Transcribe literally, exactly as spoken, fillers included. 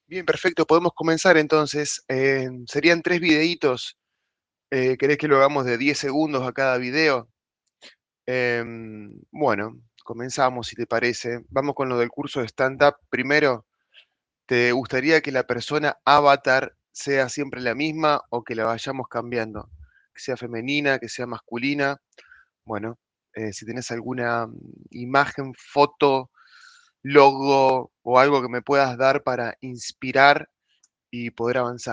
Bien, perfecto, podemos comenzar entonces. Eh, serían tres videitos. Eh, ¿querés que lo hagamos de diez segundos a cada video? Em, bueno, comenzamos si te parece. Vamos con lo del curso de stand-up. Primero, ¿te gustaría que la persona avatar sea siempre la misma o que la vayamos cambiando? Que sea femenina, que sea masculina. Bueno, eh, si tenés alguna mm, imagen, foto, logo o algo que me puedas dar para inspirar y poder avanzar.